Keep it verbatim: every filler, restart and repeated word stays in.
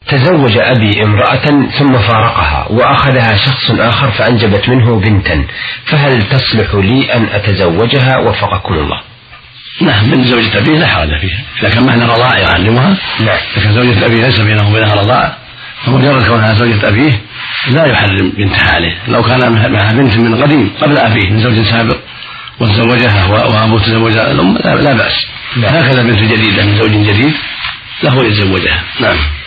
تزوج أبي امرأة ثم فارقها وأخذها شخص آخر فأنجبت منه بنتا، فهل تصلح لي أن أتزوجها وفقكم الله؟ نعم، من زوجة أبيه لا حرج فيها إذا كان معنا رضاع يعلمها. نعم. لكن زوجة أبيه ليس بينه وبينها رضاع، فمجرد كونها زوجة أبيه لا يحرم بنتها عليه. لو كان معها بنت من قديم قبل أبيه من زوج سابق وتزوجها وأبوه تزوج الأم لا بأس. هكذا بنت جديدة من زوج جديد له يتزوجها. نعم.